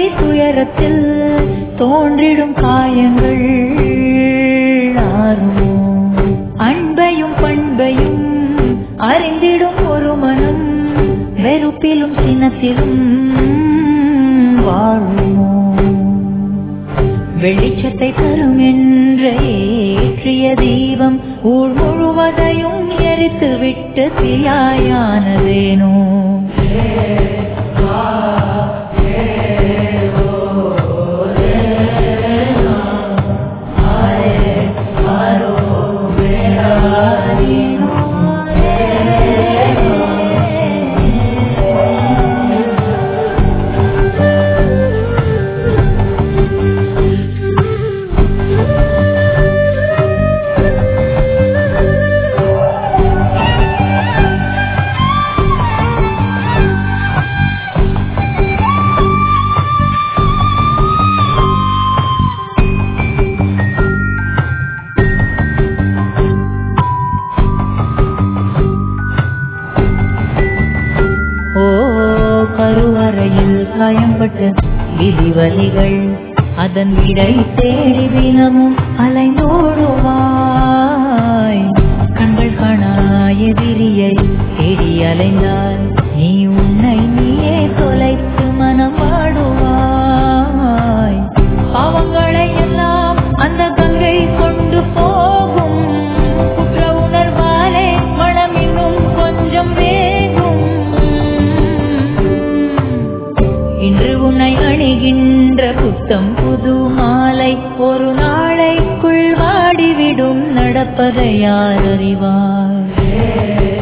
துயரத்தில் தோன்றிடும் காயங்கள் ஆறுமோ? அன்பையும் பண்பையும் அறிந்திடும் ஒரு மனம் வெறுப்பிலும் சினத்திலும் வாழுமோ? வெளிச்சத்தை தரும் என்ற ஏற்றிய தீபம் ஊர் முழுவதையும் எரித்து விட்டு தீயாயானதேனோ? கருவறையில் காயம்பட்ட விதிவலிகள் அதன் விடை தேடி தினமும் அலைந்தோடுவாய். கண்கள் காணா எதிரியை தேடி அலைந்தால் நீ உன்னை நீயே தொலைத்து மனம் ஆடுவாய். பாவங்களை எல்லாம் அந்த கங்கை கொண்டு போகும். குற்ற உணர்வாலே மனம் இன்னும் கொஞ்சம் வேகும். இன்று உன்னை அணிகின்ற புத்தம் புது மாலை ஒரு நாளைக்குள் வாடிவிடும். நடப்பதை யார் அறிவார்?